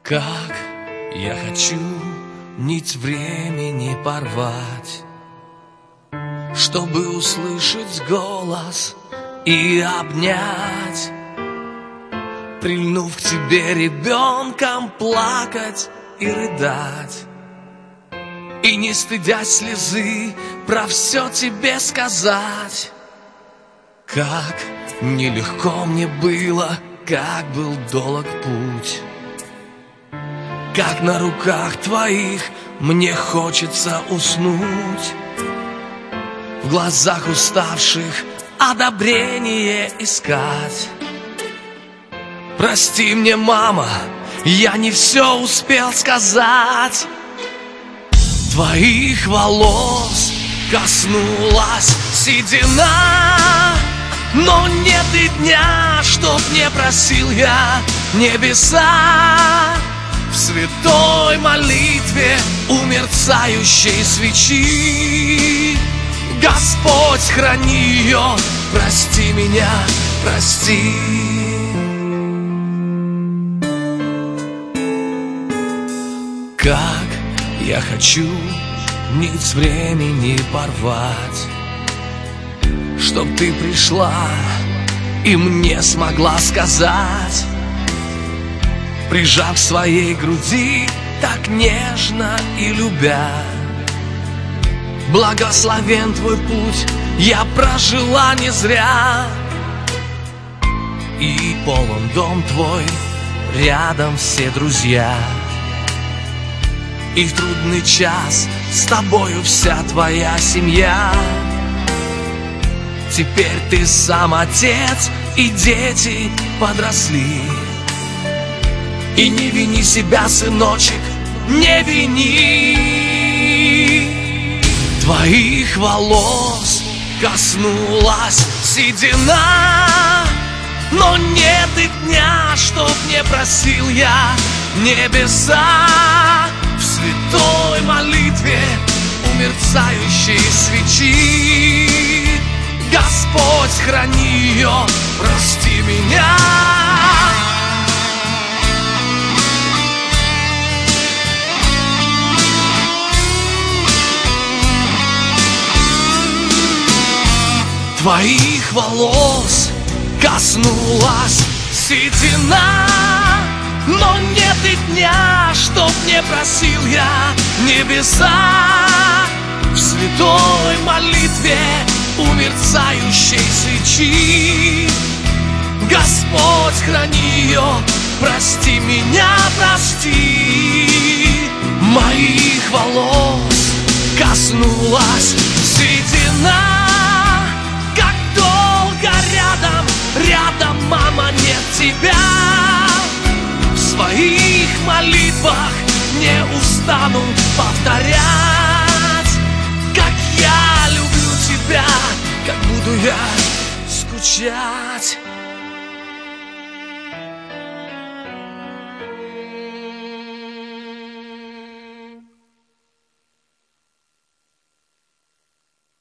Как я хочу нить времени порвать, чтобы услышать голос и обнять, прильнув к тебе ребенком, плакать и рыдать, и не стыдясь слезы про все тебе сказать. Как нелегко мне было, как был долг путь, как на руках твоих мне хочется уснуть, в глазах уставших одобрение искать. Прости мне, мама, я не все успел сказать. Твоих волос коснулась седина, но нет и дня, чтоб не просил я небеса в святой молитве у мерцающей свечи. Господь, храни ее, прости меня, прости. Как я хочу нить времени порвать, чтоб ты пришла и мне смогла сказать, прижав к своей груди так нежно и любя: благословен твой путь, я прожила не зря, и полон дом твой, рядом все друзья, и в трудный час с тобою вся твоя семья. Теперь ты сам отец, и дети подросли, и не вини себя, сыночек, не вини. Твоих волос коснулась седина, но нет и дня, чтоб не просил я небеса в святой молитве у мерцающей свечи. Господь, храни ее, прости меня. Твоих волос коснулась седина, но нет и дня, чтоб не просил я небеса в святой молитве у мерцающей свечи. Господь, храни ее, прости меня, прости. Моих волос коснулась седина, как долго рядом, рядом, мама, нет тебя. В своих молитвах не устану повторять, как я люблю тебя, как буду я скучать.